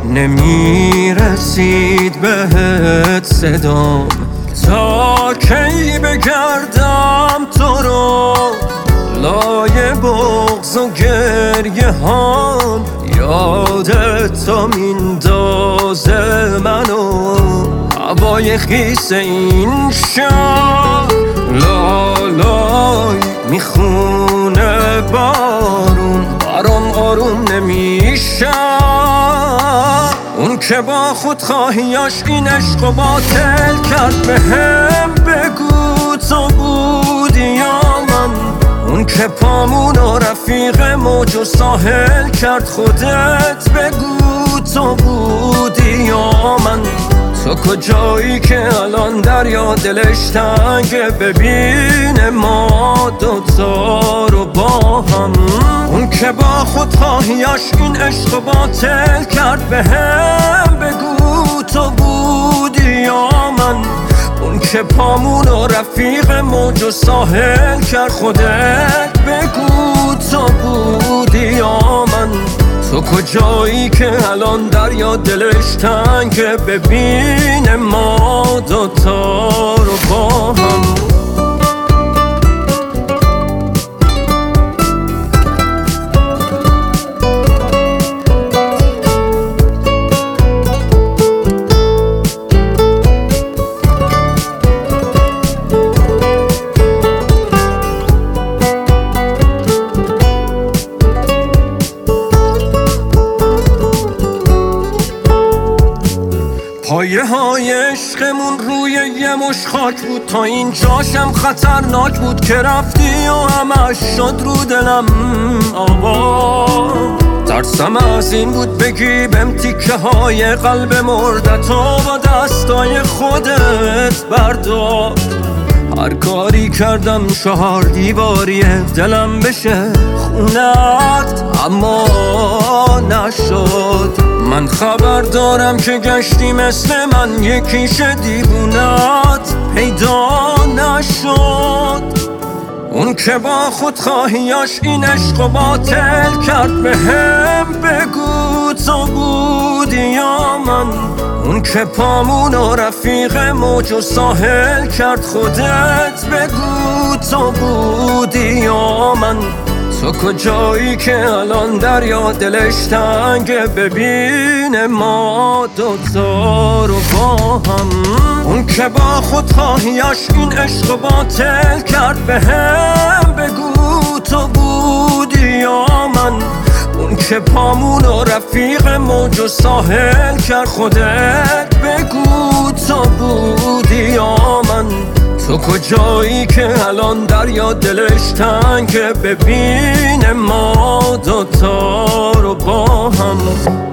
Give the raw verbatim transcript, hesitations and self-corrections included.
نمیرسید بهت صدام، تا کی بگردم تو رو لای بغض و گریه هام. یادت تا میندازه منو هوای خیس این شهر، لالای میخونه بارون برام آروم نمیشه. اون که با خودخواهیاش این عشق و باطل کرد بهم بگو تو بودی یا من؟ اون که پامونو رفیق موج و ساحل کرد خودت بگو تو بودی یا من؟ تو کجایی که الان دریا دلش تنگه ببینه ما دوتا رو با هم؟ اون که با خودخواهیاش این عشق و باطل کرد بهم بگو تو بودی یا من؟ اون که پامونو رفیق موج و ساحل کرد خودت بگو تو بودی یا من؟ تو کجایی که الان دریا دلش تنگه ببینه ما دوتا رو با هم؟ پایه های عشقمون روی یه مش خاک بود، تا این جاشم خطرناک بود که رفتی و همش شد رو دلم آوا. ترسم از این بود بگی بهم تیکه های قلب مردتو با دستای خودت بردار. هر کاری کردم چهار دیواریه دلم بشه خونت اما نشد. من خبر دارم که گشتی مثل من یکیش دیوونت پیدا نشد. اون که با خودخواهیاش این عشق و باطل کرد بهم بگو تو بودی یا من؟ اون که پامونو رفیق موج و ساحل کرد خودت بگو تو بودی یا من؟ تو کجایی که الان دریا دلش تنگه ببینه ما دوتا رو با هم؟ اون که با خودخواهیاش این عشق و باطل کرد بهم بگو تو بودی یا من؟ اون که پامونو رفیق موج و ساحل کرد خودت بگو تو بودی یا من؟ تو کجایی که الان دریا دلش تنگه ببینه ما دوتا رو با هم؟